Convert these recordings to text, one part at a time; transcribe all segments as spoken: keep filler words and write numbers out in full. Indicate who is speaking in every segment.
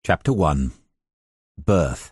Speaker 1: Chapter one. Birth.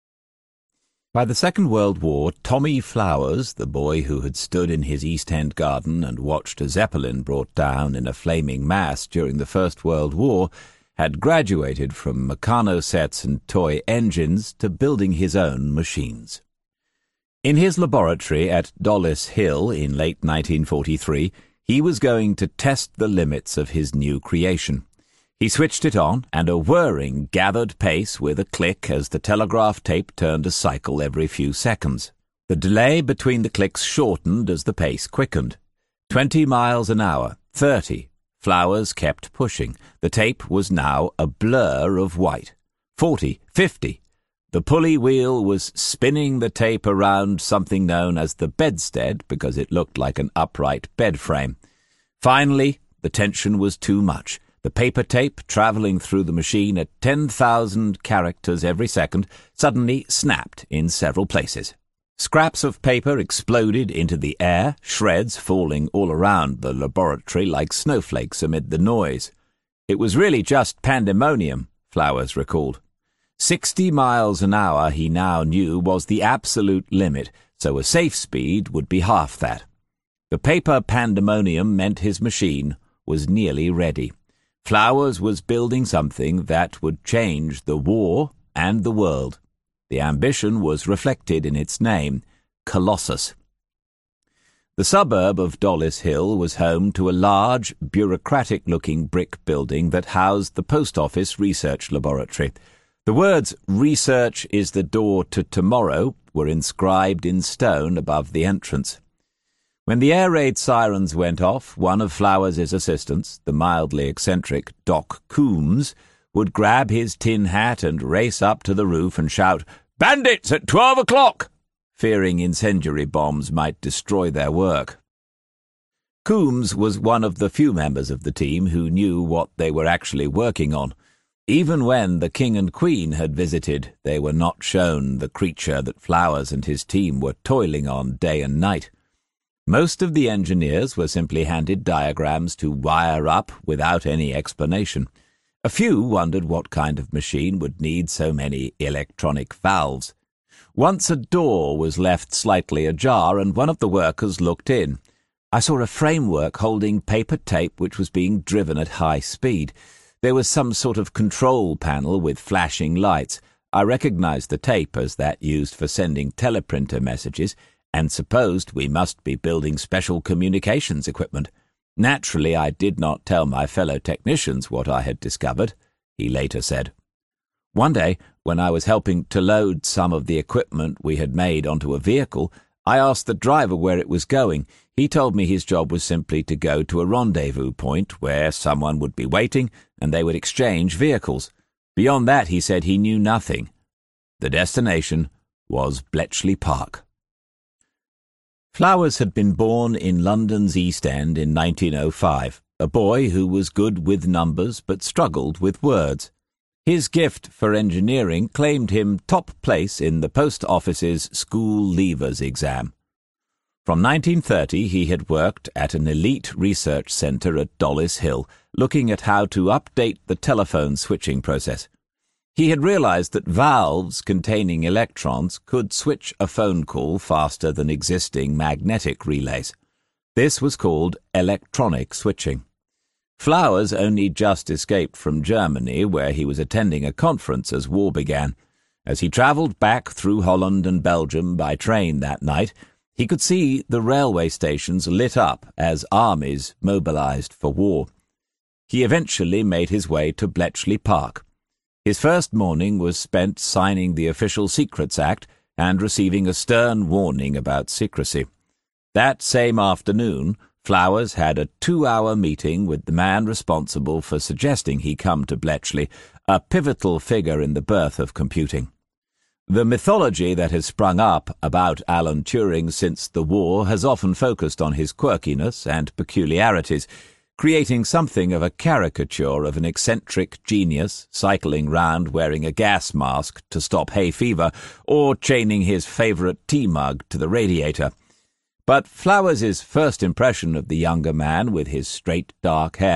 Speaker 1: By the Second World War, Tommy Flowers, the boy who had stood in his East End garden and watched a Zeppelin brought down in a flaming mass during the First World War, had graduated from Meccano sets and toy engines to building his own machines. In his laboratory at Dollis Hill in late nineteen forty-three, he was going to test the limits of his new creation. He switched it on, and a whirring gathered pace with a click as the telegraph tape turned a cycle every few seconds. The delay between the clicks shortened as the pace quickened. Twenty miles an hour, thirty. Flowers kept pushing. The tape was now a blur of white. Forty, fifty. The pulley wheel was spinning the tape around something known as the bedstead because it looked like an upright bed frame. Finally, the tension was too much. The paper tape, travelling through the machine at ten thousand characters every second, suddenly snapped in several places. Scraps of paper exploded into the air, shreds falling all around the laboratory like snowflakes amid the noise. It was really just pandemonium, Flowers recalled. Sixty miles an hour, he now knew, was the absolute limit, so a safe speed would be half that. The paper pandemonium meant his machine was nearly ready. Flowers was building something that would change the war and the world. The ambition was reflected in its name, Colossus. The suburb of Dollis Hill was home to a large, bureaucratic-looking brick building that housed the Post Office Research Laboratory. The words, "Research is the door to tomorrow," were inscribed in stone above the entrance. When the air raid sirens went off, one of Flowers' assistants, the mildly eccentric Doc Coombs, would grab his tin hat and race up to the roof and shout, "Bandits at twelve o'clock!" fearing incendiary bombs might destroy their work. Coombs was one of the few members of the team who knew what they were actually working on. Even when the King and Queen had visited, they were not shown the creature that Flowers and his team were toiling on day and night. Most of the engineers were simply handed diagrams to wire up without any explanation. A few wondered what kind of machine would need so many electronic valves. Once a door was left slightly ajar and one of the workers looked in. I saw a framework holding paper tape which was being driven at high speed. There was some sort of control panel with flashing lights. I recognized the tape as that used for sending teleprinter messages, and supposed we must be building special communications equipment. Naturally, I did not tell my fellow technicians what I had discovered, he later said. One day, when I was helping to load some of the equipment we had made onto a vehicle, I asked the driver where it was going. He told me his job was simply to go to a rendezvous point where someone would be waiting and they would exchange vehicles. Beyond that, he said he knew nothing. The destination was Bletchley Park. Flowers had been born in London's East End in nineteen oh five, a boy who was good with numbers but struggled with words. His gift for engineering claimed him top place in the Post Office's School Leavers exam. From nineteen thirty he had worked at an elite research centre at Dollis Hill, looking at how to update the telephone switching process. He had realized that valves containing electrons could switch a phone call faster than existing magnetic relays. This was called electronic switching. Flowers only just escaped from Germany, where he was attending a conference as war began. As he travelled back through Holland and Belgium by train that night, he could see the railway stations lit up as armies mobilized for war. He eventually made his way to Bletchley Park. His first morning was spent signing the Official Secrets Act and receiving a stern warning about secrecy. That same afternoon, Flowers had a two-hour meeting with the man responsible for suggesting he come to Bletchley, a pivotal figure in the birth of computing. The mythology that has sprung up about Alan Turing since the war has often focused on his quirkiness and peculiarities, creating something of a caricature of an eccentric genius cycling round wearing a gas mask to stop hay fever or chaining his favourite tea mug to the radiator. But Flowers' first impression of the younger man with his straight dark hair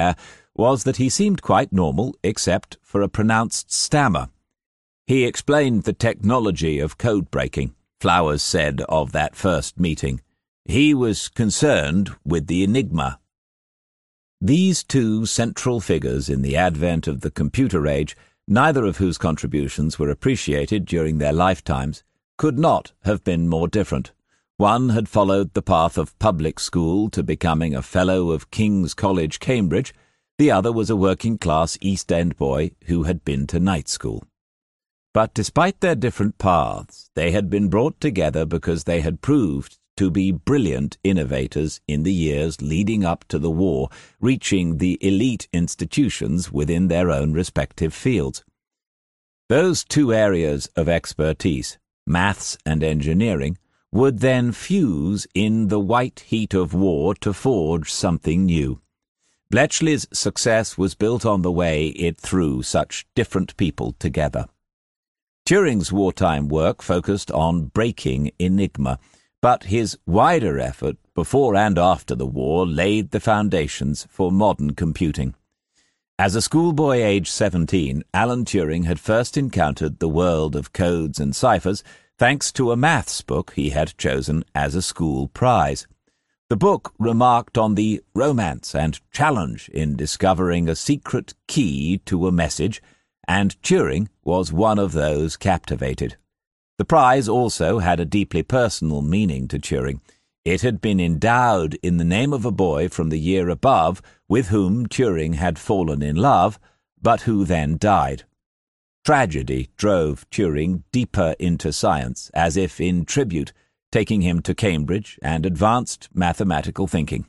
Speaker 1: was that he seemed quite normal except for a pronounced stammer. He explained the technology of code breaking, Flowers said of that first meeting. He was concerned with the enigma. These two central figures in the advent of the computer age, neither of whose contributions were appreciated during their lifetimes, could not have been more different. One had followed the path of public school to becoming a Fellow of King's College, Cambridge. The other was a working-class East End boy who had been to night school. But despite their different paths, they had been brought together because they had proved to be brilliant innovators in the years leading up to the war, reaching the elite institutions within their own respective fields. Those two areas of expertise, maths and engineering, would then fuse in the white heat of war to forge something new. Bletchley's success was built on the way it threw such different people together. Turing's wartime work focused on breaking enigma, but his wider effort before and after the war laid the foundations for modern computing. As a schoolboy aged seventeen, Alan Turing had first encountered the world of codes and ciphers thanks to a maths book he had chosen as a school prize. The book remarked on the romance and challenge in discovering a secret key to a message, and Turing was one of those captivated. The prize also had a deeply personal meaning to Turing. It had been endowed in the name of a boy from the year above with whom Turing had fallen in love, but who then died. Tragedy drove Turing deeper into science, as if in tribute, taking him to Cambridge and advanced mathematical thinking.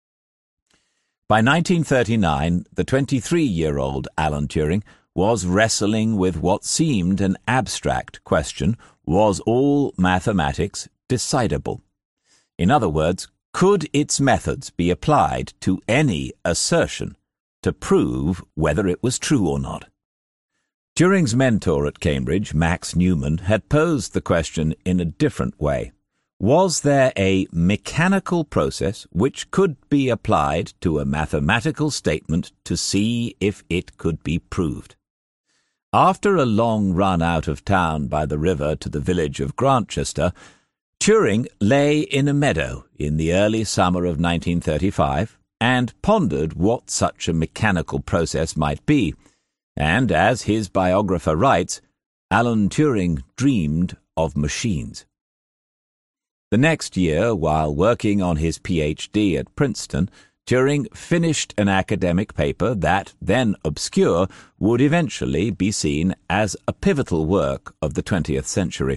Speaker 1: By nineteen thirty-nine, the twenty-three-year-old Alan Turing was wrestling with what seemed an abstract question: was all mathematics decidable? In other words, could its methods be applied to any assertion to prove whether it was true or not? Turing's mentor at Cambridge, Max Newman, had posed the question in a different way. Was there a mechanical process which could be applied to a mathematical statement to see if it could be proved? After a long run out of town by the river to the village of Grantchester, Turing lay in a meadow in the early summer of nineteen thirty-five and pondered what such a mechanical process might be, and, as his biographer writes, Alan Turing dreamed of machines. The next year, while working on his PhD at Princeton, Turing finished an academic paper that, then obscure, would eventually be seen as a pivotal work of the twentieth century.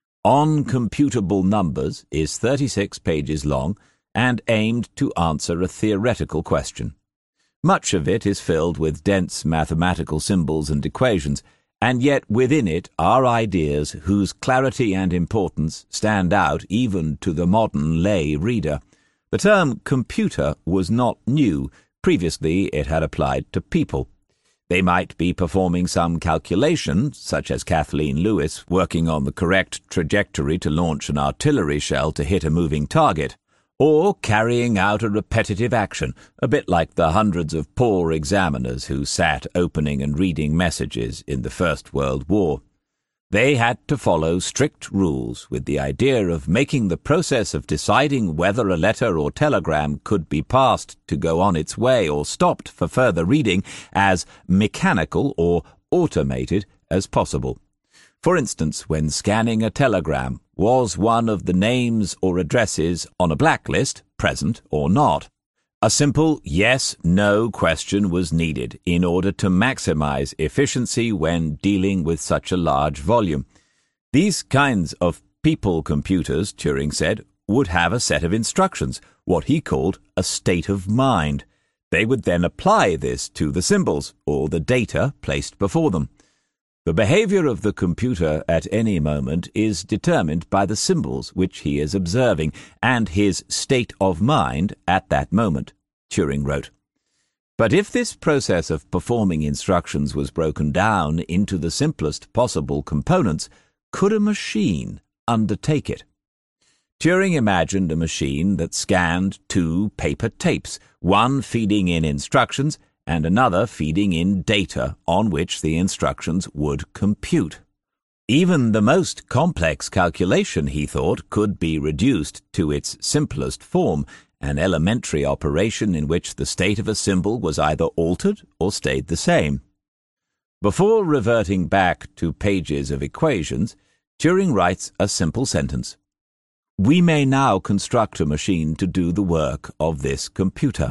Speaker 1: On Computable Numbers is thirty-six pages long and aimed to answer a theoretical question. Much of it is filled with dense mathematical symbols and equations, and yet within it are ideas whose clarity and importance stand out even to the modern lay reader. The term computer was not new. Previously it had applied to people. They might be performing some calculation, such as Kathleen Lewis working on the correct trajectory to launch an artillery shell to hit a moving target, or carrying out a repetitive action, a bit like the hundreds of poor examiners who sat opening and reading messages in the First World War. They had to follow strict rules with the idea of making the process of deciding whether a letter or telegram could be passed to go on its way or stopped for further reading as mechanical or automated as possible. For instance, when scanning a telegram, was one of the names or addresses on a blacklist present or not? A simple yes-no question was needed in order to maximize efficiency when dealing with such a large volume. These kinds of people computers, Turing said, would have a set of instructions, what he called a state of mind. They would then apply this to the symbols or the data placed before them. The behavior of the computer at any moment is determined by the symbols which he is observing and his state of mind at that moment, Turing wrote. But if this process of performing instructions was broken down into the simplest possible components, could a machine undertake it? Turing imagined a machine that scanned two paper tapes, one feeding in instructions and another feeding in data on which the instructions would compute. Even the most complex calculation, he thought, could be reduced to its simplest form, an elementary operation in which the state of a symbol was either altered or stayed the same. Before reverting back to pages of equations, Turing writes a simple sentence. We may now construct a machine to do the work of this computer.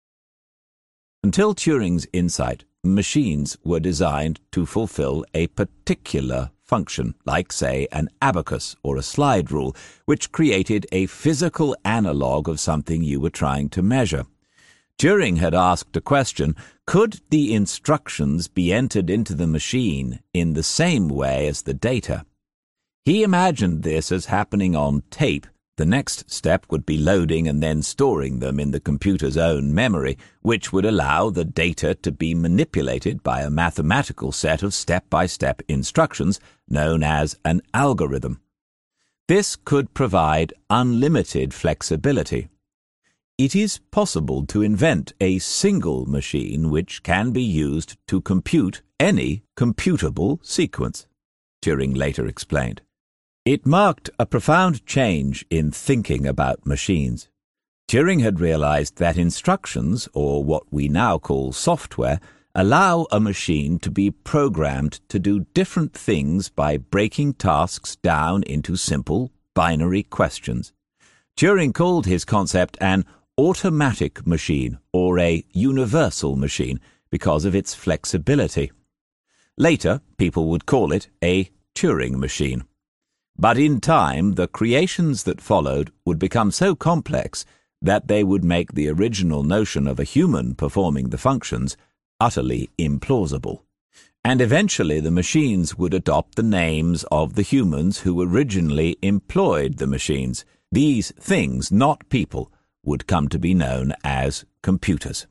Speaker 1: Until Turing's insight, machines were designed to fulfill a particular function, like, say, an abacus or a slide rule, which created a physical analog of something you were trying to measure. Turing had asked a question, could the instructions be entered into the machine in the same way as the data? He imagined this as happening on tape. The next step would be loading and then storing them in the computer's own memory, which would allow the data to be manipulated by a mathematical set of step-by-step instructions known as an algorithm. This could provide unlimited flexibility. It is possible to invent a single machine which can be used to compute any computable sequence, Turing later explained. It marked a profound change in thinking about machines. Turing had realized that instructions, or what we now call software, allow a machine to be programmed to do different things by breaking tasks down into simple, binary questions. Turing called his concept an automatic machine or a universal machine because of its flexibility. Later, people would call it a Turing machine. But in time, the creations that followed would become so complex that they would make the original notion of a human performing the functions utterly implausible. And eventually the machines would adopt the names of the humans who originally employed the machines. These things, not people, would come to be known as computers.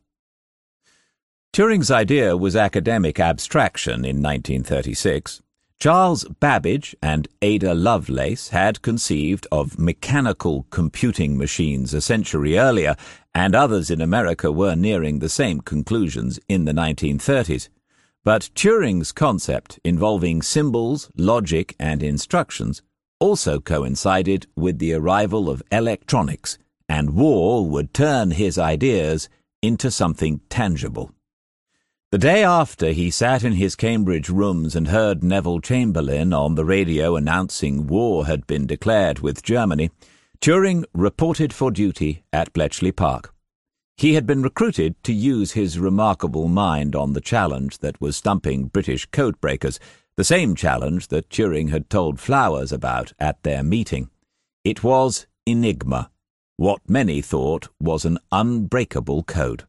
Speaker 1: Turing's idea was academic abstraction in nineteen thirty-six. Charles Babbage and Ada Lovelace had conceived of mechanical computing machines a century earlier, and others in America were nearing the same conclusions in the nineteen thirties. But Turing's concept involving symbols, logic, and instructions also coincided with the arrival of electronics, and war would turn his ideas into something tangible. The day after he sat in his Cambridge rooms and heard Neville Chamberlain on the radio announcing war had been declared with Germany, Turing reported for duty at Bletchley Park. He had been recruited to use his remarkable mind on the challenge that was stumping British codebreakers, the same challenge that Turing had told Flowers about at their meeting. It was Enigma, what many thought was an unbreakable code.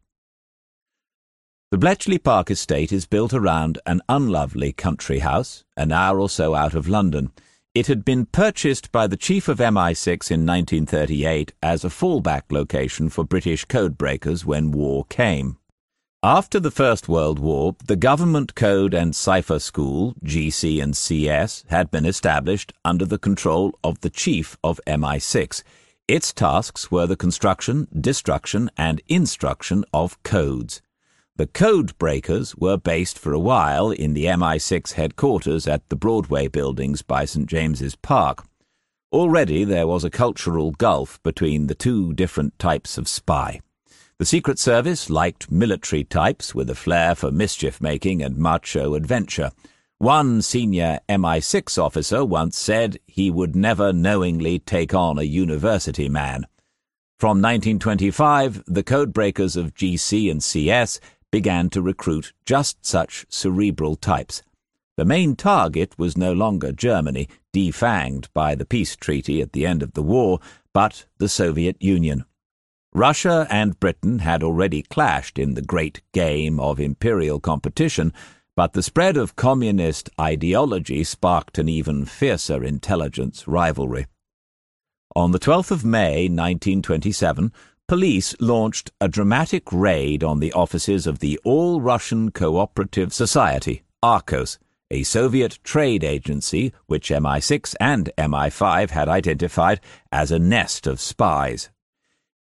Speaker 1: The Bletchley Park estate is built around an unlovely country house, an hour or so out of London. It had been purchased by the chief of M I six in nineteen thirty-eight as a fallback location for British codebreakers when war came. After the First World War, the Government Code and Cipher School, G C and C S, had been established under the control of the chief of M I six. Its tasks were the construction, destruction, and instruction of codes. The code breakers were based for a while in the M I six headquarters at the Broadway buildings by Saint James's Park. Already there was a cultural gulf between the two different types of spy. The Secret Service liked military types with a flair for mischief-making and macho adventure. One senior M I six officer once said he would never knowingly take on a university man. From nineteen twenty-five, the codebreakers of G C and C S began to recruit just such cerebral types. The main target was no longer Germany, defanged by the peace treaty at the end of the war, but the Soviet Union. Russia and Britain had already clashed in the great game of imperial competition, but the spread of communist ideology sparked an even fiercer intelligence rivalry. On the twelfth of May nineteen twenty-seven, police launched a dramatic raid on the offices of the All-Russian Cooperative Society, Arcos, a Soviet trade agency which M I six and M I five had identified as a nest of spies.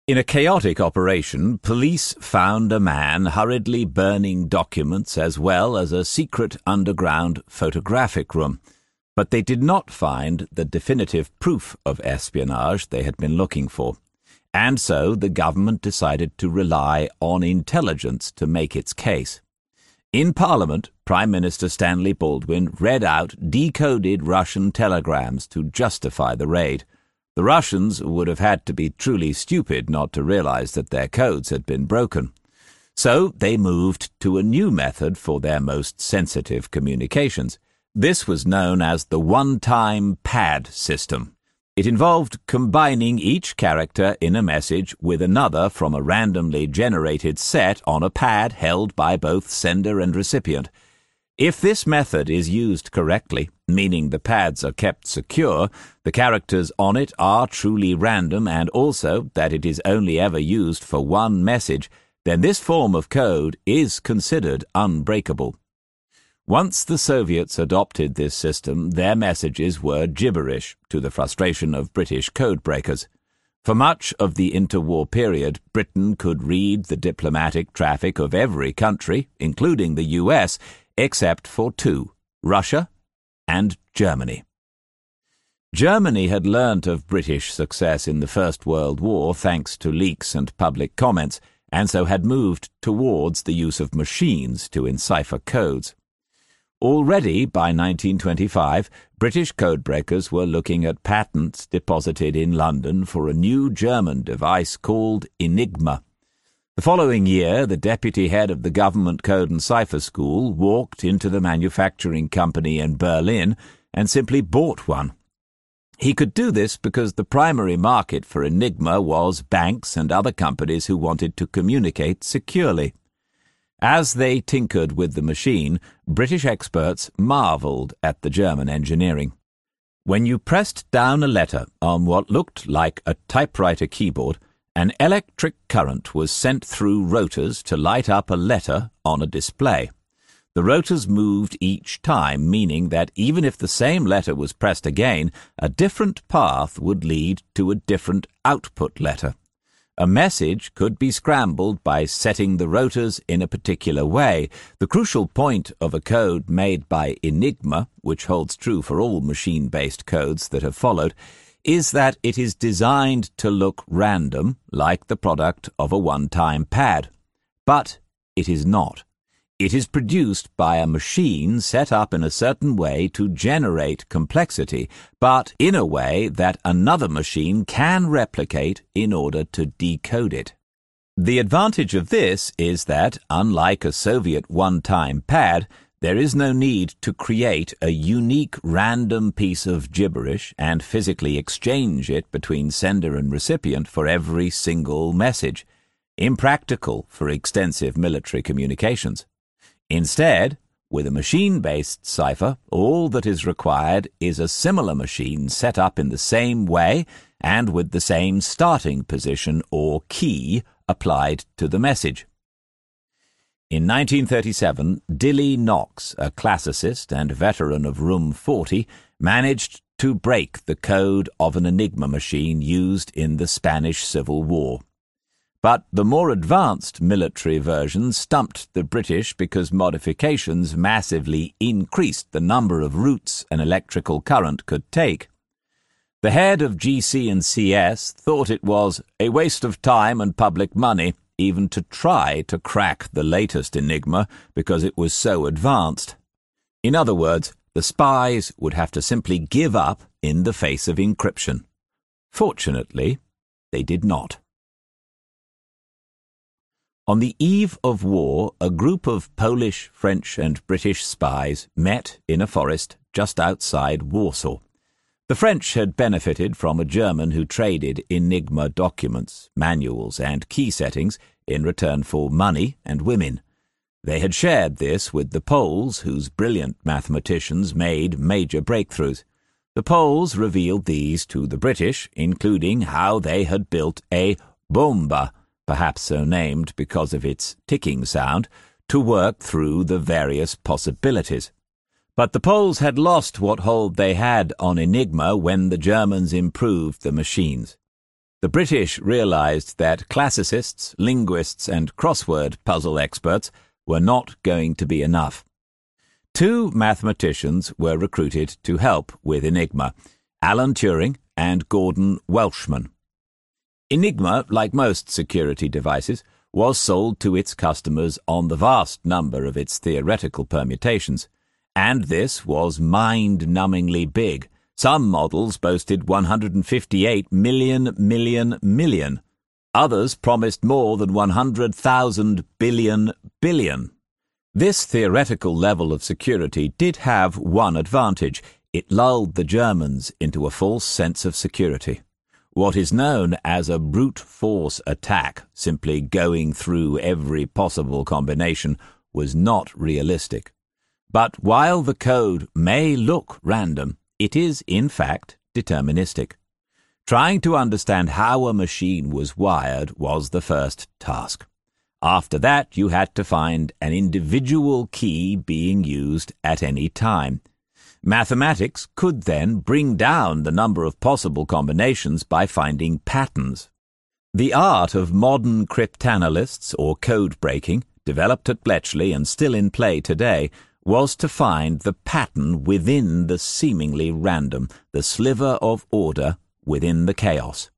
Speaker 1: In a chaotic operation, police found a man hurriedly burning documents as well as a secret underground photographic room, but they did not find the definitive proof of espionage they had been looking for, and so the government decided to rely on intelligence to make its case. In Parliament, Prime Minister Stanley Baldwin read out decoded Russian telegrams to justify the raid. The Russians would have had to be truly stupid not to realize that their codes had been broken. So they moved to a new method for their most sensitive communications. This was known as the one-time pad system. It involved combining each character in a message with another from a randomly generated set on a pad held by both sender and recipient. If this method is used correctly, meaning the pads are kept secure, the characters on it are truly random, and also that it is only ever used for one message, then this form of code is considered unbreakable. Once the Soviets adopted this system, their messages were gibberish, to the frustration of British codebreakers. For much of the interwar period, Britain could read the diplomatic traffic of every country, including the U S, except for two, Russia and Germany. Germany had learnt of British success in the First World War thanks to leaks and public comments, and so had moved towards the use of machines to encipher codes. Already by nineteen twenty-five, British codebreakers were looking at patents deposited in London for a new German device called Enigma. The following year, the deputy head of the Government Code and Cipher School walked into the manufacturing company in Berlin and simply bought one. He could do this because the primary market for Enigma was banks and other companies who wanted to communicate securely. As they tinkered with the machine, British experts marvelled at the German engineering. When you pressed down a letter on what looked like a typewriter keyboard, an electric current was sent through rotors to light up a letter on a display. The rotors moved each time, meaning that even if the same letter was pressed again, a different path would lead to a different output letter. A message could be scrambled by setting the rotors in a particular way. The crucial point of a code made by Enigma, which holds true for all machine-based codes that have followed, is that it is designed to look random, like the product of a one-time pad. But it is not. It is produced by a machine set up in a certain way to generate complexity, but in a way that another machine can replicate in order to decode it. The advantage of this is that, unlike a Soviet one-time pad, there is no need to create a unique random piece of gibberish and physically exchange it between sender and recipient for every single message. Impractical for extensive military communications. Instead, with a machine-based cipher, all that is required is a similar machine set up in the same way and with the same starting position or key applied to the message. In nineteen thirty-seven, Dilly Knox, a classicist and veteran of Room forty, managed to break the code of an Enigma machine used in the Spanish Civil War. But the more advanced military version stumped the British because modifications massively increased the number of routes an electrical current could take. The head of G C and C S thought it was a waste of time and public money even to try to crack the latest Enigma because it was so advanced. In other words, the spies would have to simply give up in the face of encryption. Fortunately, they did not. On the eve of war, a group of Polish, French, and British spies met in a forest just outside Warsaw. The French had benefited from a German who traded Enigma documents, manuals, and key settings in return for money and women. They had shared this with the Poles, whose brilliant mathematicians made major breakthroughs. The Poles revealed these to the British, including how they had built a bomba, perhaps so named because of its ticking sound, to work through the various possibilities. But the Poles had lost what hold they had on Enigma when the Germans improved the machines. The British realized that classicists, linguists, and crossword puzzle experts were not going to be enough. Two mathematicians were recruited to help with Enigma, Alan Turing and Gordon Welshman. Enigma, like most security devices, was sold to its customers on the vast number of its theoretical permutations, and this was mind-numbingly big. Some models boasted one hundred fifty-eight million million million. Others promised more than one hundred thousand billion billion. This theoretical level of security did have one advantage. It lulled the Germans into a false sense of security. What is known as a brute force attack, simply going through every possible combination, was not realistic. But while the code may look random, it is, in fact, deterministic. Trying to understand how a machine was wired was the first task. After that, you had to find an individual key being used at any time. Mathematics could then bring down the number of possible combinations by finding patterns. The art of modern cryptanalysts, or code breaking, developed at Bletchley and still in play today, was to find the pattern within the seemingly random, the sliver of order within the chaos.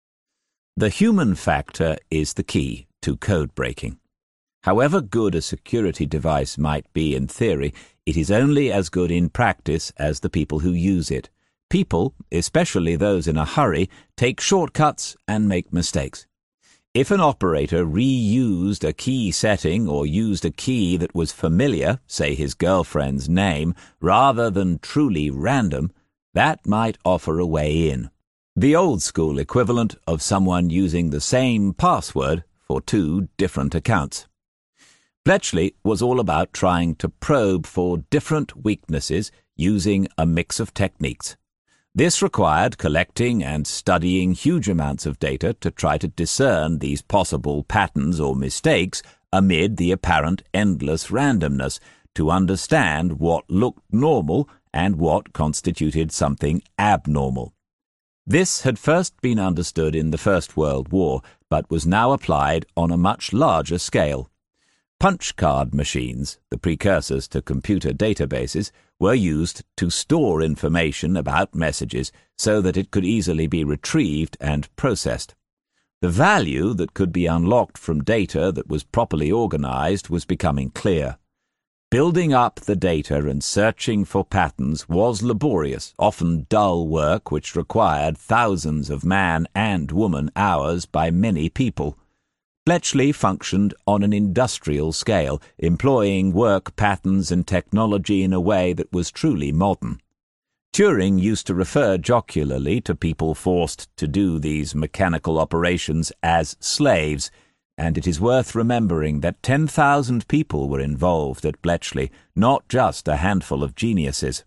Speaker 1: The human factor is the key to code breaking. However good a security device might be in theory, it is only as good in practice as the people who use it. People, especially those in a hurry, take shortcuts and make mistakes. If an operator reused a key setting or used a key that was familiar, say his girlfriend's name, rather than truly random, that might offer a way in. The old-school equivalent of someone using the same password for two different accounts. Bletchley was all about trying to probe for different weaknesses using a mix of techniques. This required collecting and studying huge amounts of data to try to discern these possible patterns or mistakes amid the apparent endless randomness, to understand what looked normal and what constituted something abnormal. This had first been understood in the First World War, but was now applied on a much larger scale. Punch card machines, the precursors to computer databases, were used to store information about messages so that it could easily be retrieved and processed. The value that could be unlocked from data that was properly organized was becoming clear. Building up the data and searching for patterns was laborious, often dull work which required thousands of man and woman hours by many people. Bletchley functioned on an industrial scale, employing work patterns and technology in a way that was truly modern. Turing used to refer jocularly to people forced to do these mechanical operations as slaves, and it is worth remembering that ten thousand people were involved at Bletchley, not just a handful of geniuses.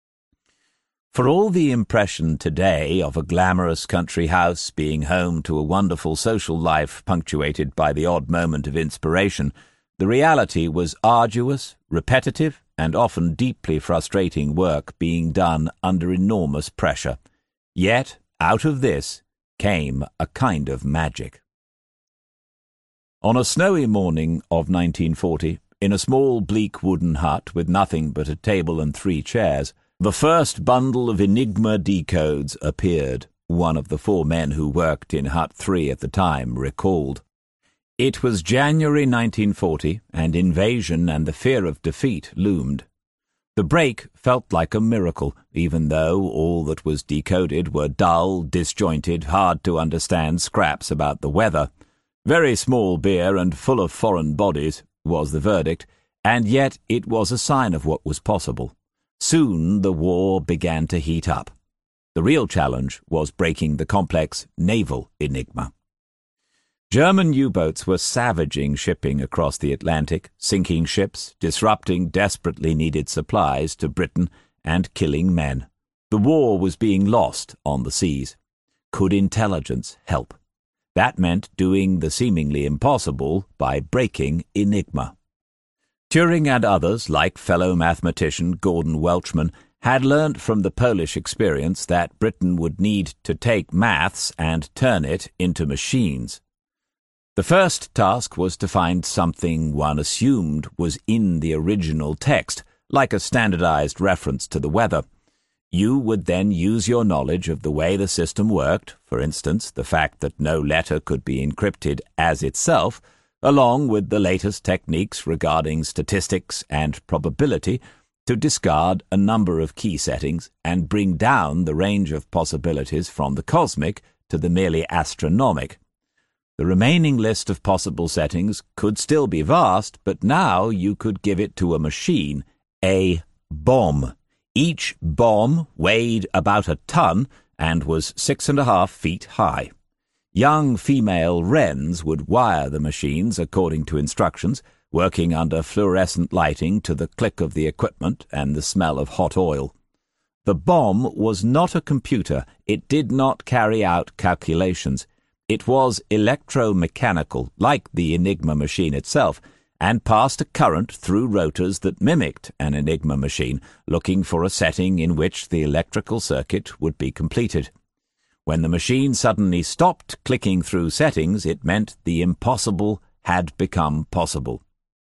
Speaker 1: For all the impression today of a glamorous country house being home to a wonderful social life punctuated by the odd moment of inspiration, the reality was arduous, repetitive, and often deeply frustrating work being done under enormous pressure. Yet, out of this came a kind of magic. On a snowy morning of nineteen forty, in a small bleak wooden hut with nothing but a table and three chairs, the first bundle of Enigma decodes appeared, one of the four men who worked in Hut three at the time recalled. It was January nineteen forty, and invasion and the fear of defeat loomed. The break felt like a miracle, even though all that was decoded were dull, disjointed, hard-to-understand scraps about the weather. Very small beer and full of foreign bodies was the verdict, and yet it was a sign of what was possible. Soon the war began to heat up. The real challenge was breaking the complex naval enigma. German U-boats were savaging shipping across the Atlantic, sinking ships, disrupting desperately needed supplies to Britain, and killing men. The war was being lost on the seas. Could intelligence help? That meant doing the seemingly impossible by breaking Enigma. Turing and others, like fellow mathematician Gordon Welshman, had learnt from the Polish experience that Britain would need to take maths and turn it into machines. The first task was to find something one assumed was in the original text, like a standardized reference to the weather. You would then use your knowledge of the way the system worked, for instance, the fact that no letter could be encrypted as itself, along with the latest techniques regarding statistics and probability, to discard a number of key settings and bring down the range of possibilities from the cosmic to the merely astronomic. The remaining list of possible settings could still be vast, but now you could give it to a machine, a bomb. Each bomb weighed about a ton and was six and a half feet high. Young female wrens would wire the machines according to instructions, working under fluorescent lighting to the click of the equipment and the smell of hot oil. The bomb was not a computer. It did not carry out calculations. It was electromechanical, like the Enigma machine itself, and passed a current through rotors that mimicked an Enigma machine, looking for a setting in which the electrical circuit would be completed. When the machine suddenly stopped clicking through settings, it meant the impossible had become possible.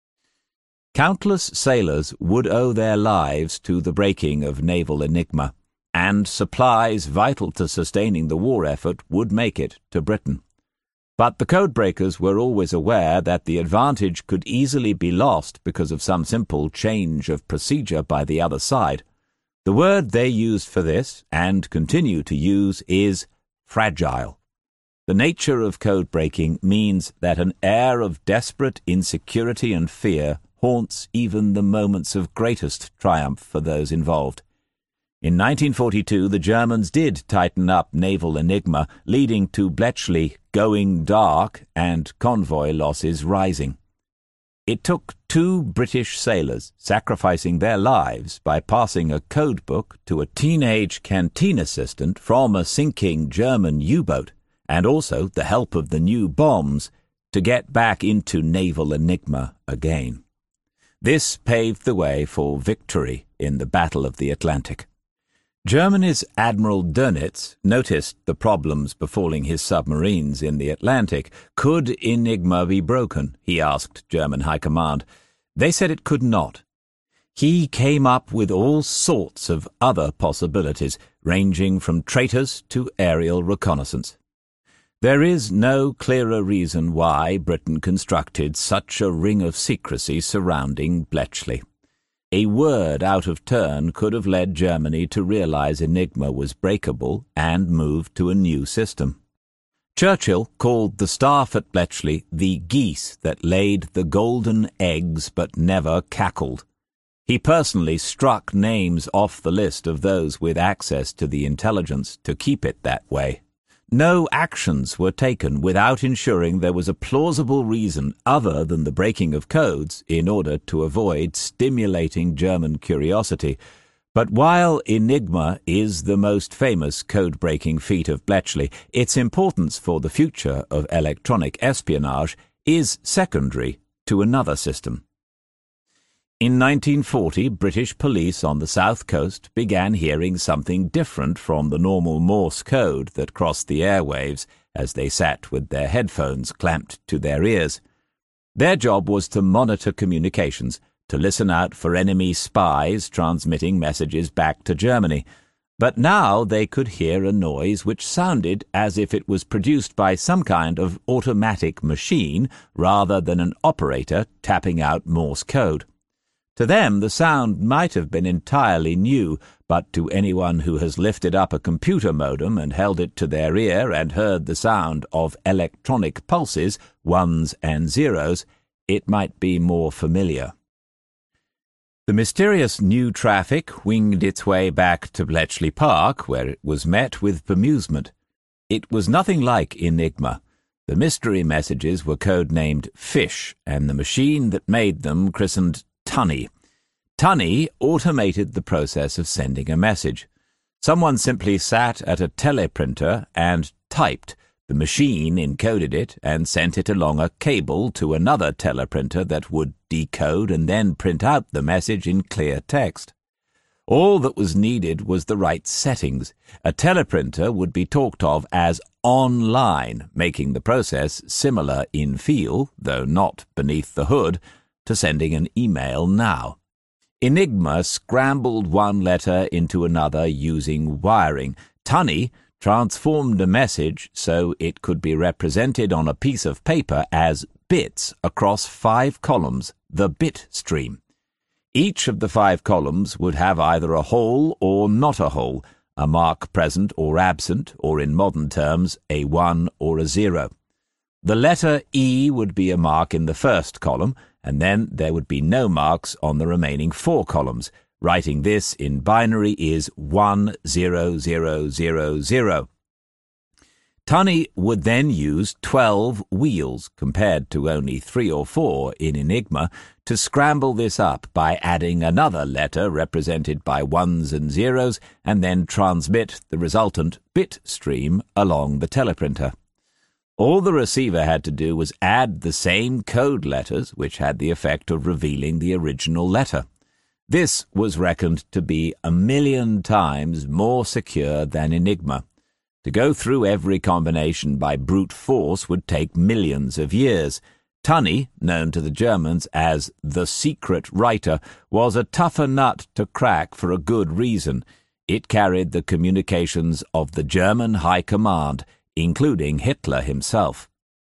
Speaker 1: Countless sailors would owe their lives to the breaking of naval Enigma, and supplies vital to sustaining the war effort would make it to Britain. But the codebreakers were always aware that the advantage could easily be lost because of some simple change of procedure by the other side. The word they used for this, and continue to use, is fragile. The nature of code-breaking means that an air of desperate insecurity and fear haunts even the moments of greatest triumph for those involved. In nineteen forty-two, the Germans did tighten up naval Enigma, leading to Bletchley going dark and convoy losses rising. It took two British sailors sacrificing their lives by passing a code book to a teenage canteen assistant from a sinking German U-boat, and also the help of the new bombs, to get back into naval Enigma again. This paved the way for victory in the Battle of the Atlantic. Germany's Admiral Dönitz noticed the problems befalling his submarines in the Atlantic. Could Enigma be broken? He asked German High Command. They said it could not. He came up with all sorts of other possibilities, ranging from traitors to aerial reconnaissance. There is no clearer reason why Britain constructed such a ring of secrecy surrounding Bletchley. A word out of turn could have led Germany to realize Enigma was breakable and move to a new system. Churchill called the staff at Bletchley the geese that laid the golden eggs but never cackled. He personally struck names off the list of those with access to the intelligence to keep it that way. No actions were taken without ensuring there was a plausible reason other than the breaking of codes in order to avoid stimulating German curiosity. But while Enigma is the most famous code-breaking feat of Bletchley, its importance for the future of electronic espionage is secondary to another system. In nineteen forty, British police on the south coast began hearing something different from the normal Morse code that crossed the airwaves as they sat with their headphones clamped to their ears. Their job was to monitor communications, to listen out for enemy spies transmitting messages back to Germany. But now they could hear a noise which sounded as if it was produced by some kind of automatic machine rather than an operator tapping out Morse code. To them, the sound might have been entirely new, but to anyone who has lifted up a computer modem and held it to their ear and heard the sound of electronic pulses, ones and zeros, it might be more familiar. The mysterious new traffic winged its way back to Bletchley Park, where it was met with bemusement. It was nothing like Enigma. The mystery messages were codenamed Fish, and the machine that made them christened Tunny. Tunny automated the process of sending a message. Someone simply sat at a teleprinter and typed. The machine encoded it and sent it along a cable to another teleprinter that would decode and then print out the message in clear text. All that was needed was the right settings. A teleprinter would be talked of as online, making the process similar in feel, though not beneath the hood, to sending an email now. Enigma scrambled one letter into another using wiring. Tunney transformed a message so it could be represented on a piece of paper as bits across five columns, the bit stream. Each of the five columns would have either a hole or not a hole, a mark present or absent, or in modern terms, a one or a zero. The letter E would be a mark in the first column, and then there would be no marks on the remaining four columns. Writing this in binary is one zero zero zero zero. Tunney would then use twelve wheels, compared to only three or four in Enigma, to scramble this up by adding another letter represented by ones and zeros, and then transmit the resultant bit stream along the teleprinter. All the receiver had to do was add the same code letters, which had the effect of revealing the original letter. This was reckoned to be a million times more secure than Enigma. To go through every combination by brute force would take millions of years. Tunney, known to the Germans as the secret writer, was a tougher nut to crack for a good reason. It carried the communications of the German High Command, including Hitler himself.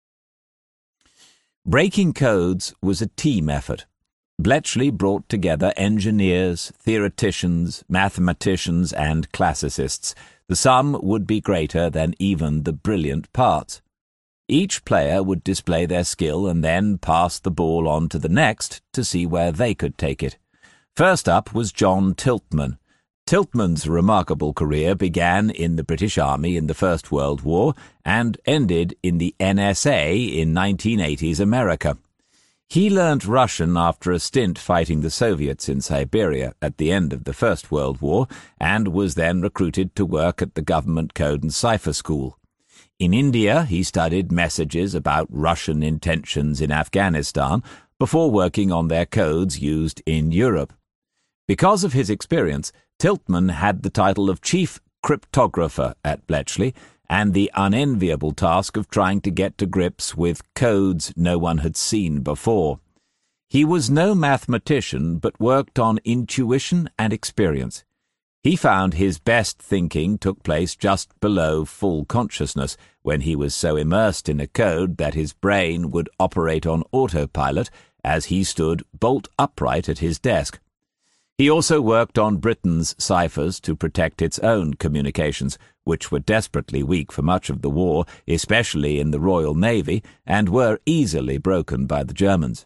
Speaker 1: Breaking codes was a team effort. Bletchley brought together engineers, theoreticians, mathematicians, and classicists. The sum would be greater than even the brilliant parts. Each player would display their skill and then pass the ball on to the next to see where they could take it. First up was John Tiltman. Tiltman's remarkable career began in the British Army in the First World War and ended in the N S A in nineteen eighties America. He learnt Russian after a stint fighting the Soviets in Siberia at the end of the First World War, and was then recruited to work at the Government Code and Cipher School. In India, he studied messages about Russian intentions in Afghanistan before working on their codes used in Europe. Because of his experience, Tiltman had the title of Chief Cryptographer at Bletchley, and the unenviable task of trying to get to grips with codes no one had seen before. He was no mathematician, but worked on intuition and experience. He found his best thinking took place just below full consciousness, when he was so immersed in a code that his brain would operate on autopilot as he stood bolt upright at his desk. He also worked on Britain's ciphers to protect its own communications, which were desperately weak for much of the war, especially in the Royal Navy, and were easily broken by the Germans.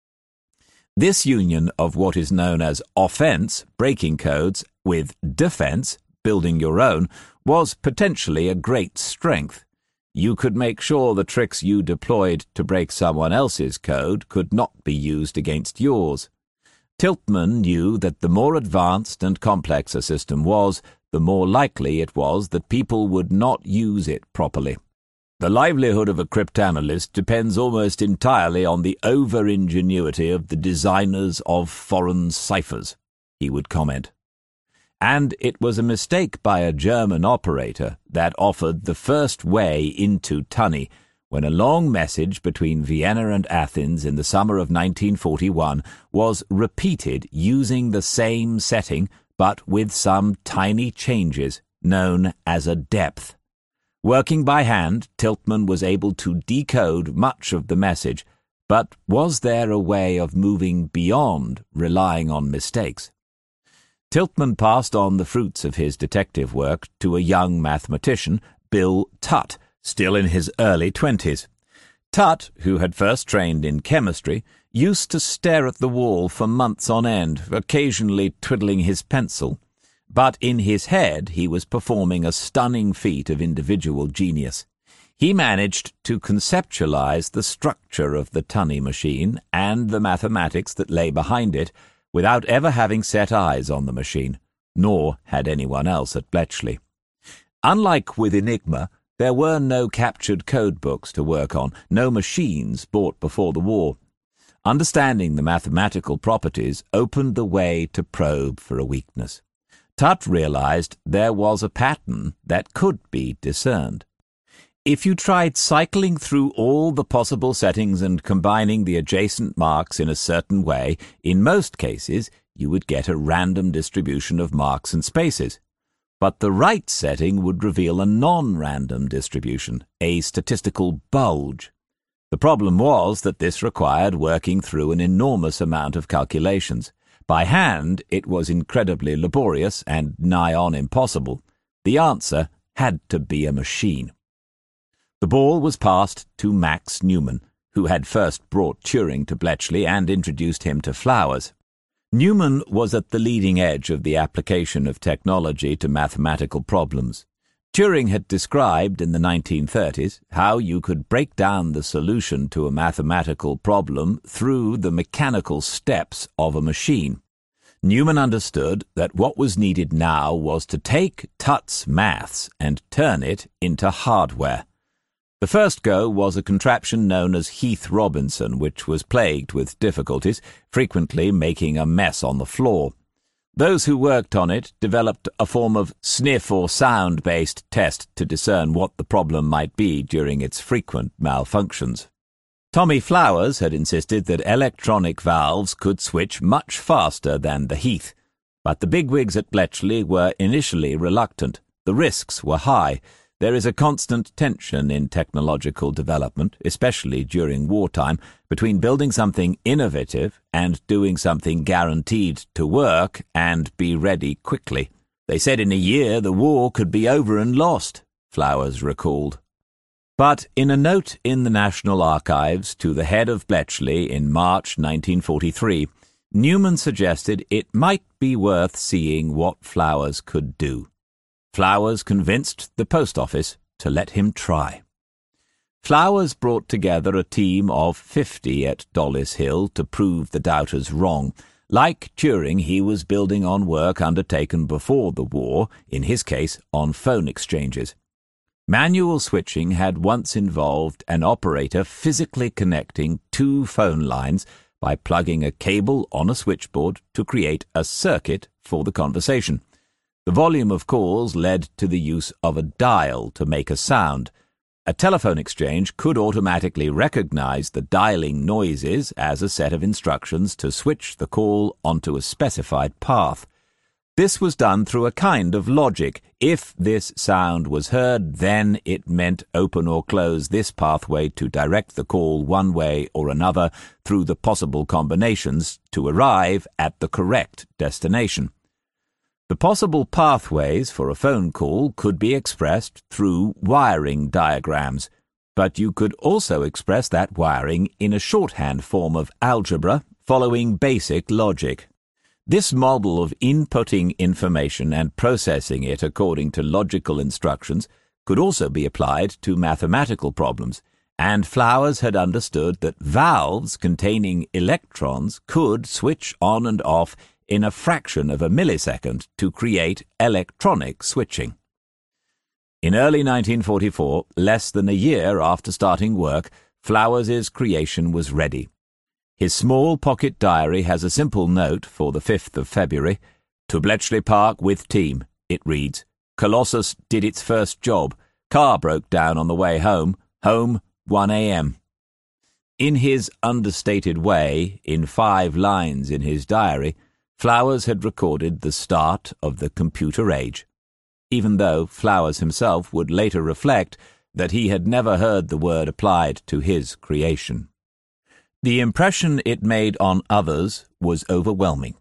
Speaker 1: This union of what is known as offense, breaking codes, with defense, building your own, was potentially a great strength. You could make sure the tricks you deployed to break someone else's code could not be used against yours. Tiltman knew that the more advanced and complex a system was, the more likely it was that people would not use it properly. The livelihood of a cryptanalyst depends almost entirely on the over-ingenuity of the designers of foreign ciphers, he would comment. And it was a mistake by a German operator that offered the first way into Tunney, when a long message between Vienna and Athens in the summer of nineteen forty-one was repeated using the same setting but with some tiny changes, known as a depth. Working by hand, Tiltman was able to decode much of the message, but was there a way of moving beyond relying on mistakes? Tiltman passed on the fruits of his detective work to a young mathematician, Bill Tutt, still in his early twenties. Tutt, who had first trained in chemistry, used to stare at the wall for months on end, occasionally twiddling his pencil. But in his head he was performing a stunning feat of individual genius. He managed to conceptualize the structure of the Tunney machine and the mathematics that lay behind it without ever having set eyes on the machine, nor had anyone else at Bletchley. Unlike with Enigma, there were no captured code books to work on, no machines bought before the war. Understanding the mathematical properties opened the way to probe for a weakness. Tutt realized there was a pattern that could be discerned. If you tried cycling through all the possible settings and combining the adjacent marks in a certain way, in most cases you would get a random distribution of marks and spaces. But the right setting would reveal a non-random distribution, a statistical bulge. The problem was that this required working through an enormous amount of calculations. By hand, it was incredibly laborious and nigh on impossible. The answer had to be a machine. The ball was passed to Max Newman, who had first brought Turing to Bletchley and introduced him to Flowers. Newman was at the leading edge of the application of technology to mathematical problems. Turing had described in the nineteen thirties how you could break down the solution to a mathematical problem through the mechanical steps of a machine. Newman understood that what was needed now was to take Tutt's maths and turn it into hardware. The first go was a contraption known as Heath Robinson, which was plagued with difficulties, frequently making a mess on the floor. Those who worked on it developed a form of sniff or sound-based test to discern what the problem might be during its frequent malfunctions. Tommy Flowers had insisted that electronic valves could switch much faster than the Heath, but the bigwigs at Bletchley were initially reluctant. The risks were high. There is a constant tension in technological development, especially during wartime, between building something innovative and doing something guaranteed to work and be ready quickly. They said in a year the war could be over and lost, Flowers recalled. But in a note in the National Archives to the head of Bletchley in March nineteen forty-three, Newman suggested it might be worth seeing what Flowers could do. Flowers convinced the post office to let him try. Flowers brought together a team of fifty at Dollis Hill to prove the doubters wrong. Like Turing, he was building on work undertaken before the war, in his case on phone exchanges. Manual switching had once involved an operator physically connecting two phone lines by plugging a cable on a switchboard to create a circuit for the conversation. The volume of calls led to the use of a dial to make a sound. A telephone exchange could automatically recognize the dialing noises as a set of instructions to switch the call onto a specified path. This was done through a kind of logic. If this sound was heard, then it meant open or close this pathway to direct the call one way or another through the possible combinations to arrive at the correct destination. The possible pathways for a phone call could be expressed through wiring diagrams, but you could also express that wiring in a shorthand form of algebra following basic logic. This model of inputting information and processing it according to logical instructions could also be applied to mathematical problems, and Flowers had understood that valves containing electrons could switch on and off in a fraction of a millisecond to create electronic switching. In early nineteen forty-four, less than a year after starting work, Flowers' creation was ready. His small pocket diary has a simple note for the fifth of February. To Bletchley Park with team, it reads, Colossus did its first job. Car broke down on the way home. Home, one a m In his understated way, in five lines in his diary, Flowers had recorded the start of the computer age, even though Flowers himself would later reflect that he had never heard the word applied to his creation. The impression it made on others was overwhelming.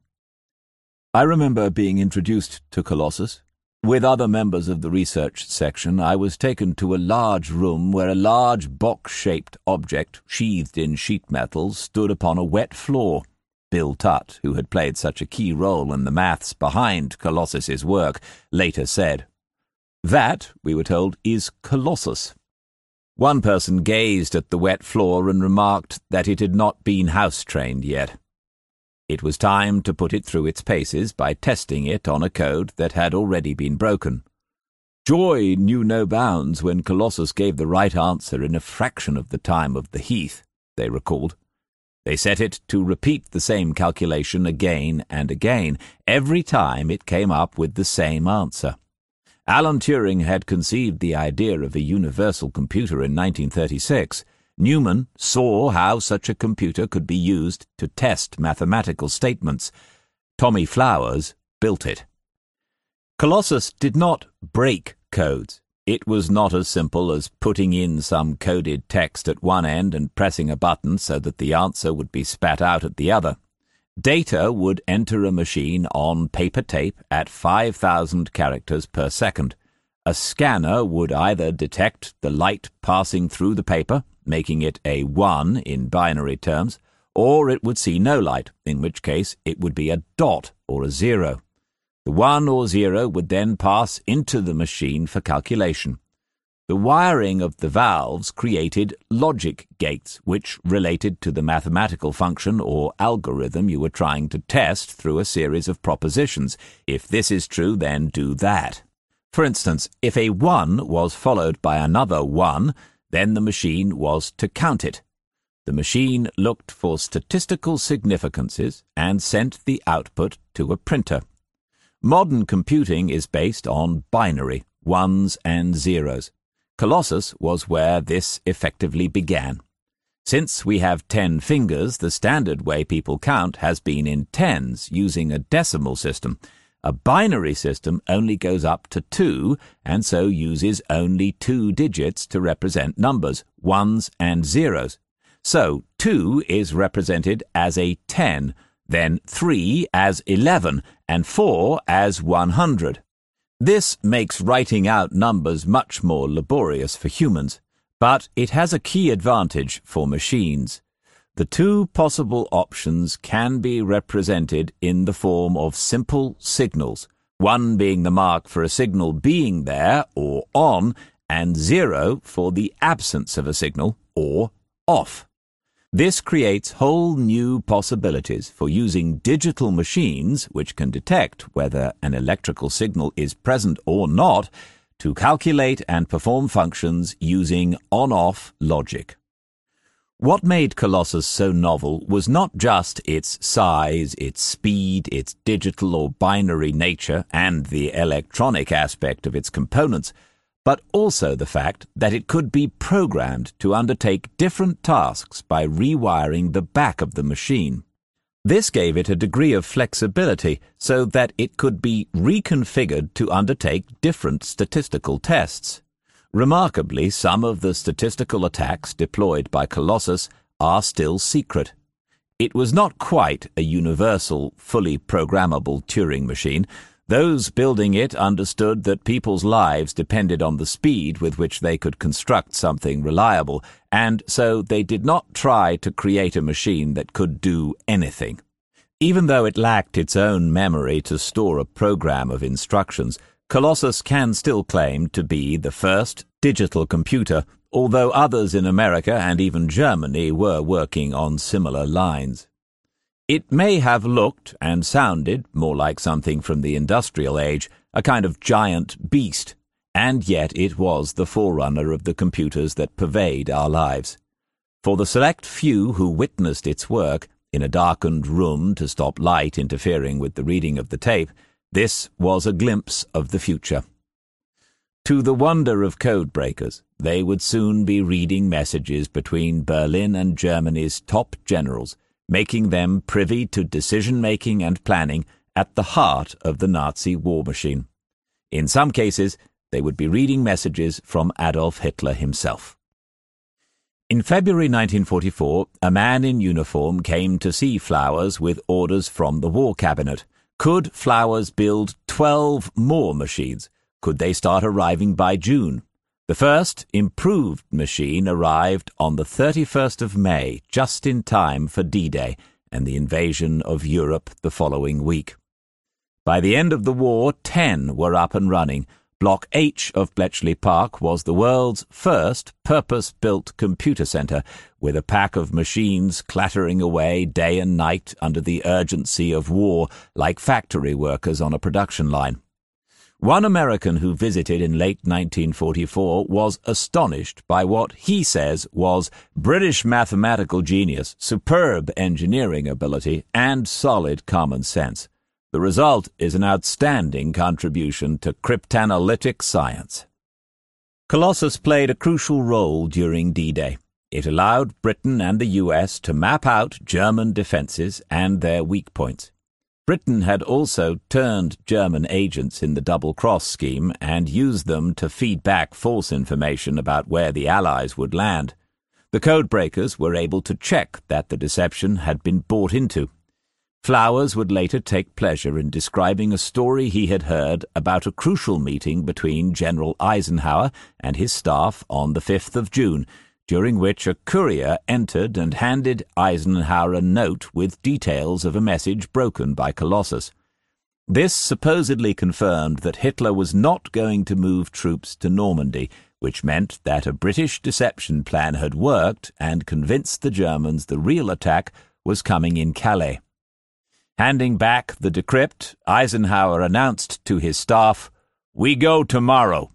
Speaker 1: I remember being introduced to Colossus. With other members of the research section, I was taken to a large room where a large box-shaped object, sheathed in sheet metal, stood upon a wet floor. Bill Tutt, who had played such a key role in the maths behind Colossus's work, later said, "That, we were told, is Colossus." One person gazed at the wet floor and remarked that it had not been house-trained yet. It was time to put it through its paces by testing it on a code that had already been broken. Joy knew no bounds when Colossus gave the right answer in a fraction of the time of the Heath, they recalled. They set it to repeat the same calculation again and again, every time it came up with the same answer. Alan Turing had conceived the idea of a universal computer in nineteen thirty-six. Newman saw how such a computer could be used to test mathematical statements. Tommy Flowers built it. Colossus did not break codes. It was not as simple as putting in some coded text at one end and pressing a button so that the answer would be spat out at the other. Data would enter a machine on paper tape at five thousand characters per second. A scanner would either detect the light passing through the paper, making it a one in binary terms, or it would see no light, in which case it would be a dot or a zero. The one or zero would then pass into the machine for calculation. The wiring of the valves created logic gates, which related to the mathematical function or algorithm you were trying to test through a series of propositions. If this is true, then do that. For instance, if a one was followed by another one, then the machine was to count it. The machine looked for statistical significances and sent the output to a printer. Modern computing is based on binary, ones and zeros. Colossus was where this effectively began. Since we have ten fingers, the standard way people count has been in tens, using a decimal system. A binary system only goes up to two, and so uses only two digits to represent numbers, ones and zeros. So two is represented as a ten, then three as eleven, and four as one hundred. This makes writing out numbers much more laborious for humans, but it has a key advantage for machines. The two possible options can be represented in the form of simple signals, one being the mark for a signal being there or on, and zero for the absence of a signal or off. This creates whole new possibilities for using digital machines, which can detect whether an electrical signal is present or not, to calculate and perform functions using on-off logic. What made Colossus so novel was not just its size, its speed, its digital or binary nature, and the electronic aspect of its components, but also the fact that it could be programmed to undertake different tasks by rewiring the back of the machine. This gave it a degree of flexibility so that it could be reconfigured to undertake different statistical tests. Remarkably, some of the statistical attacks deployed by Colossus are still secret. It was not quite a universal, fully programmable Turing machine. Those building it understood that people's lives depended on the speed with which they could construct something reliable, and so they did not try to create a machine that could do anything. Even though it lacked its own memory to store a program of instructions, Colossus can still claim to be the first digital computer, although others in America and even Germany were working on similar lines. It may have looked and sounded more like something from the industrial age, a kind of giant beast, and yet it was the forerunner of the computers that pervade our lives. For the select few who witnessed its work, in a darkened room to stop light interfering with the reading of the tape, this was a glimpse of the future. To the wonder of code breakers, they would soon be reading messages between Berlin and Germany's top generals, making them privy to decision-making and planning at the heart of the Nazi war machine. In some cases, they would be reading messages from Adolf Hitler himself. In February nineteen forty-four, a man in uniform came to see Flowers with orders from the War Cabinet. Could Flowers build twelve more machines? Could they start arriving by June? The first, improved machine arrived on the thirty-first of May, just in time for D-Day and the invasion of Europe the following week. By the end of the war, ten were up and running. Block H of Bletchley Park was the world's first purpose-built computer center, with a pack of machines clattering away day and night under the urgency of war like factory workers on a production line. One American who visited in late nineteen forty-four was astonished by what he says was British mathematical genius, superb engineering ability, and solid common sense. The result is an outstanding contribution to cryptanalytic science. Colossus played a crucial role during D-Day. It allowed Britain and the U S to map out German defences and their weak points. Britain had also turned German agents in the double-cross scheme and used them to feed back false information about where the Allies would land. The codebreakers were able to check that the deception had been bought into. Flowers would later take pleasure in describing a story he had heard about a crucial meeting between General Eisenhower and his staff on the fifth of June, during which a courier entered and handed Eisenhower a note with details of a message broken by Colossus. This supposedly confirmed that Hitler was not going to move troops to Normandy, which meant that a British deception plan had worked and convinced the Germans the real attack was coming in Calais. Handing back the decrypt, Eisenhower announced to his staff, "We go tomorrow."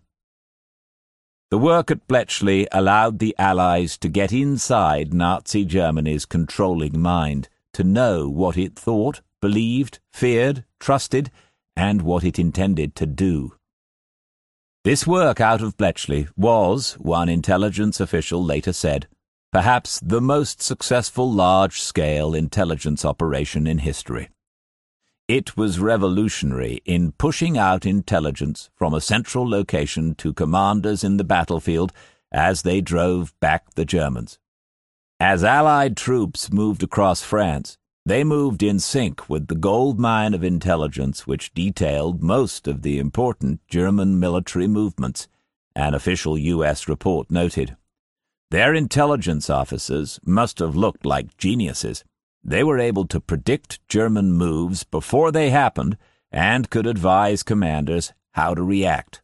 Speaker 1: The work at Bletchley allowed the Allies to get inside Nazi Germany's controlling mind, to know what it thought, believed, feared, trusted, and what it intended to do. This work out of Bletchley was, one intelligence official later said, perhaps the most successful large-scale intelligence operation in history. It was revolutionary in pushing out intelligence from a central location to commanders in the battlefield as they drove back the Germans. As Allied troops moved across France, they moved in sync with the gold mine of intelligence which detailed most of the important German military movements, an official U S report noted. Their intelligence officers must have looked like geniuses. They were able to predict German moves before they happened and could advise commanders how to react.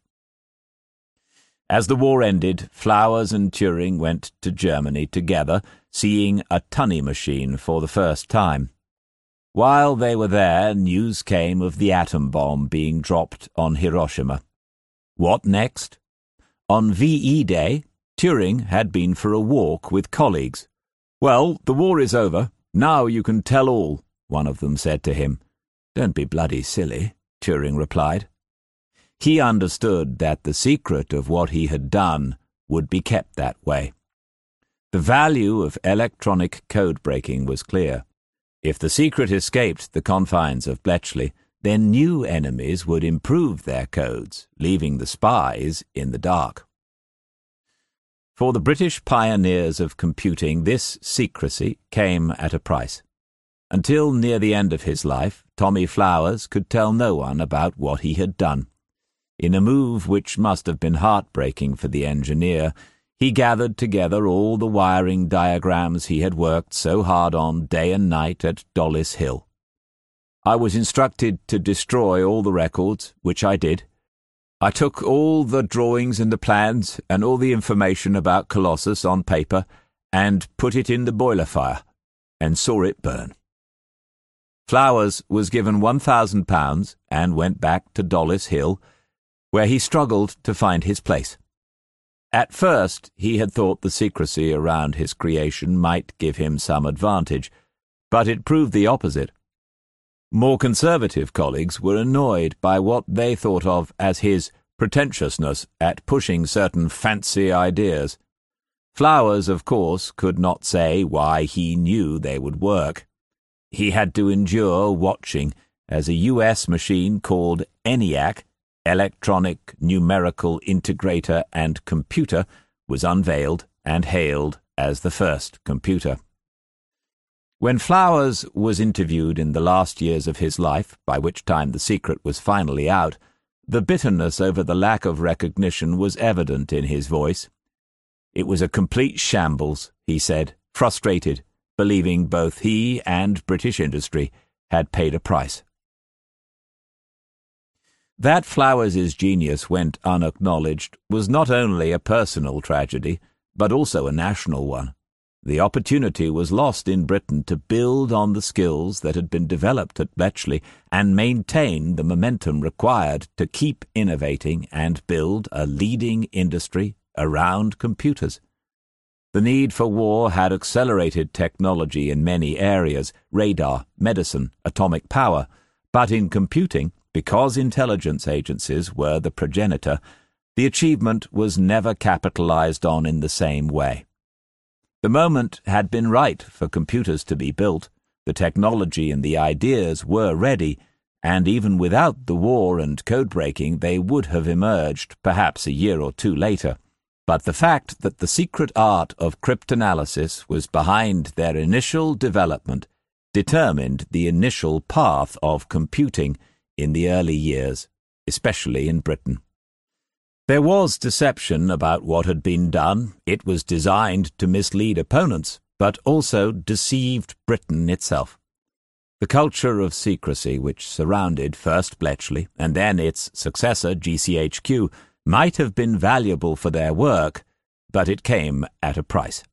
Speaker 1: As the war ended, Flowers and Turing went to Germany together, seeing a tunny machine for the first time. While they were there, news came of the atom bomb being dropped on Hiroshima. What next? On V E Day, Turing had been for a walk with colleagues. "Well, the war is over. Now you can tell all," one of them said to him. "Don't be bloody silly," Turing replied. He understood that the secret of what he had done would be kept that way. The value of electronic code-breaking was clear. If the secret escaped the confines of Bletchley, then new enemies would improve their codes, leaving the spies in the dark. For the British pioneers of computing, this secrecy came at a price. Until near the end of his life, Tommy Flowers could tell no one about what he had done. In a move which must have been heartbreaking for the engineer, he gathered together all the wiring diagrams he had worked so hard on day and night at Dollis Hill. "I was instructed to destroy all the records, which I did. I took all the drawings and the plans and all the information about Colossus on paper and put it in the boiler fire and saw it burn." Flowers was given one thousand pounds and went back to Dollis Hill, where he struggled to find his place. At first, he had thought the secrecy around his creation might give him some advantage, but it proved the opposite. More conservative colleagues were annoyed by what they thought of as his pretentiousness at pushing certain fancy ideas. Flowers, of course, could not say why he knew they would work. He had to endure watching as a U S machine called ENIAC, Electronic Numerical Integrator and Computer, was unveiled and hailed as the first computer. When Flowers was interviewed in the last years of his life, by which time the secret was finally out, the bitterness over the lack of recognition was evident in his voice. "It was a complete shambles," he said, frustrated, believing both he and British industry had paid a price. That Flowers' genius went unacknowledged was not only a personal tragedy, but also a national one. the opportunity was lost in Britain to build on the skills that had been developed at Bletchley and maintain the momentum required to keep innovating and build a leading industry around computers. The need for war had accelerated technology in many areas: radar, medicine, atomic power. But in computing, because intelligence agencies were the progenitor, the achievement was never capitalized on in the same way. The moment had been right for computers to be built, the technology and the ideas were ready, and even without the war and code-breaking they would have emerged perhaps a year or two later. But the fact that the secret art of cryptanalysis was behind their initial development determined the initial path of computing in the early years, especially in Britain. There was deception about what had been done. It was designed to mislead opponents, but also deceived Britain itself. The culture of secrecy which surrounded first Bletchley and then its successor G C H Q might have been valuable for their work, but it came at a price.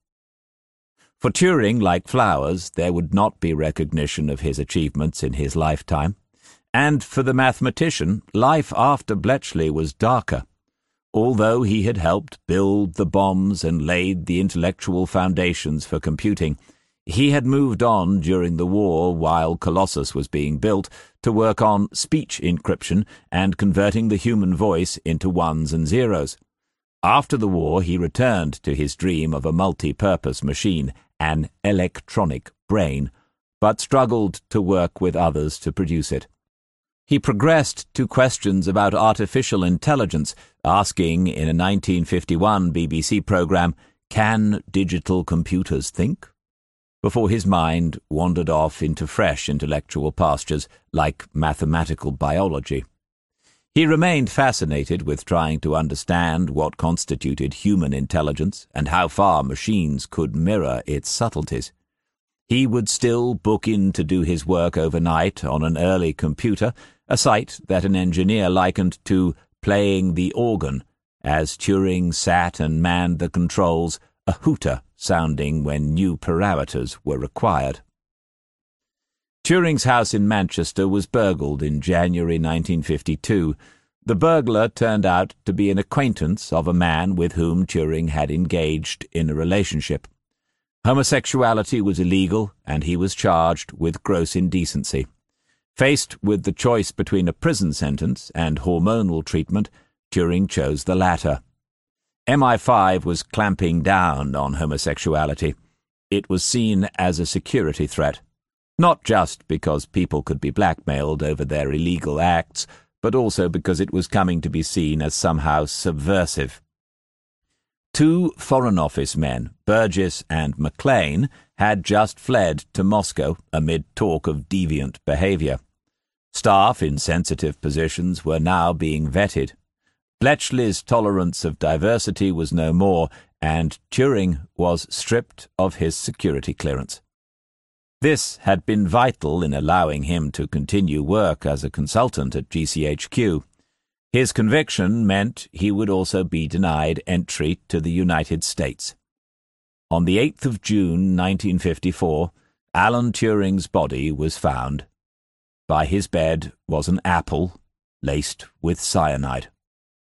Speaker 1: For Turing, like Flowers, there would not be recognition of his achievements in his lifetime, and for the mathematician, life after Bletchley was darker. Although he had helped build the bombs and laid the intellectual foundations for computing, he had moved on during the war while Colossus was being built to work on speech encryption and converting the human voice into ones and zeros. After the war, he returned to his dream of a multi-purpose machine, an electronic brain, but struggled to work with others to produce it. He progressed to questions about artificial intelligence, asking in a nineteen fifty-one B B C programme, "Can digital computers think?" before his mind wandered off into fresh intellectual pastures like mathematical biology. He remained fascinated with trying to understand what constituted human intelligence and how far machines could mirror its subtleties. He would still book in to do his work overnight on an early computer, a sight that an engineer likened to playing the organ, as Turing sat and manned the controls, a hooter sounding when new parameters were required. Turing's house in Manchester was burgled in January nineteen fifty-two. The burglar turned out to be an acquaintance of a man with whom Turing had engaged in a relationship. Homosexuality was illegal, and he was charged with gross indecency. Faced with the choice between a prison sentence and hormonal treatment, Turing chose the latter. M I five was clamping down on homosexuality. It was seen as a security threat, not just because people could be blackmailed over their illegal acts, but also because it was coming to be seen as somehow subversive. Two Foreign Office men, Burgess and Maclean, had just fled to Moscow amid talk of deviant behaviour. Staff in sensitive positions were now being vetted. Bletchley's tolerance of diversity was no more, and Turing was stripped of his security clearance. This had been vital in allowing him to continue work as a consultant at G C H Q. His conviction meant he would also be denied entry to the United States. On the eighth of June nineteen fifty-four, Alan Turing's body was found. By his bed was an apple laced with cyanide.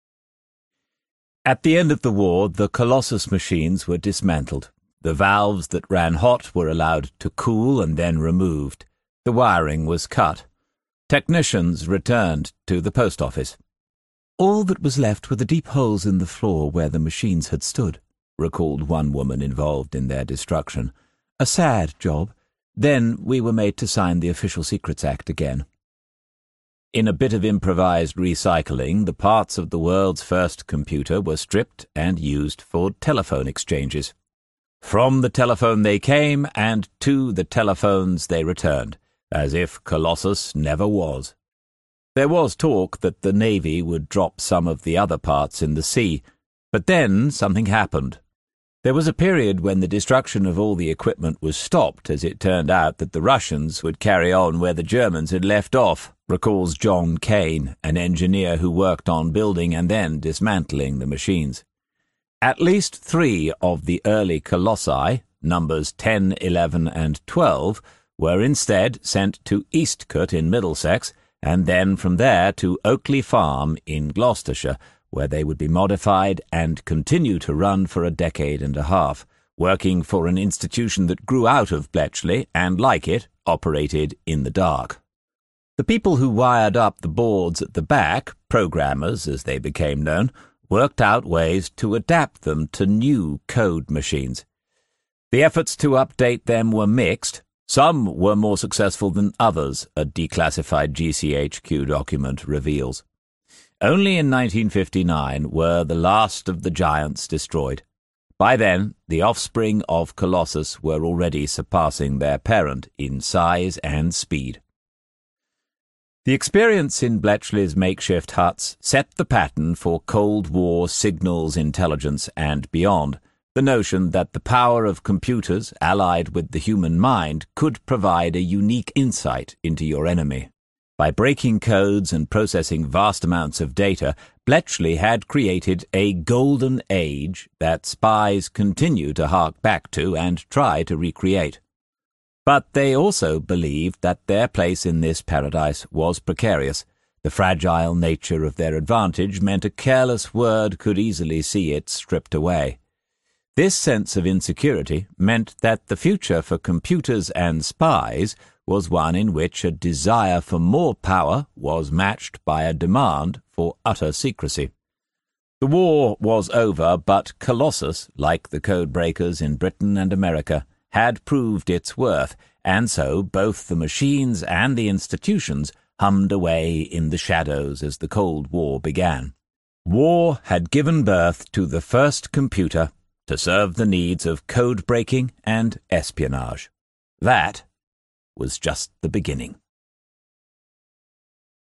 Speaker 1: At the end of the war, the Colossus machines were dismantled. The valves that ran hot were allowed to cool and then removed. The wiring was cut. Technicians returned to the post office. "All that was left were the deep holes in the floor where the machines had stood," recalled one woman involved in their destruction. "A sad job. Then we were made to sign the Official Secrets Act again." In a bit of improvised recycling, the parts of the world's first computer were stripped and used for telephone exchanges. From the telephone they came, and to the telephones they returned, as if Colossus never was. There was talk that the Navy would drop some of the other parts in the sea, but then something happened. There was a period when the destruction of all the equipment was stopped, as it turned out that the Russians would carry on where the Germans had left off, recalls John Kane, an engineer who worked on building and then dismantling the machines. At least three of the early colossi, numbers ten, eleven, and twelve, were instead sent to Eastcote in Middlesex, and then from there to Oakley Farm in Gloucestershire, where they would be modified and continue to run for a decade and a half, working for an institution that grew out of Bletchley and, like it, operated in the dark. The people who wired up the boards at the back, programmers as they became known, worked out ways to adapt them to new code machines. The efforts to update them were mixed. Some were more successful than others, a declassified G C H Q document reveals. Only in nineteen fifty-nine were the last of the giants destroyed. By then, the offspring of Colossus were already surpassing their parent in size and speed. The experience in Bletchley's makeshift huts set the pattern for Cold War signals intelligence and beyond, the notion that the power of computers, allied with the human mind, could provide a unique insight into your enemy. By breaking codes and processing vast amounts of data, Bletchley had created a golden age that spies continue to hark back to and try to recreate. But they also believed that their place in this paradise was precarious. The fragile nature of their advantage meant a careless word could easily see it stripped away. This sense of insecurity meant that the future for computers and spies was one in which a desire for more power was matched by a demand for utter secrecy. The war was over, but Colossus, like the codebreakers in Britain and America, had proved its worth, and so both the machines and the institutions hummed away in the shadows as the Cold War began. War had given birth to the first computer to serve the needs of code-breaking and espionage. That was just the beginning.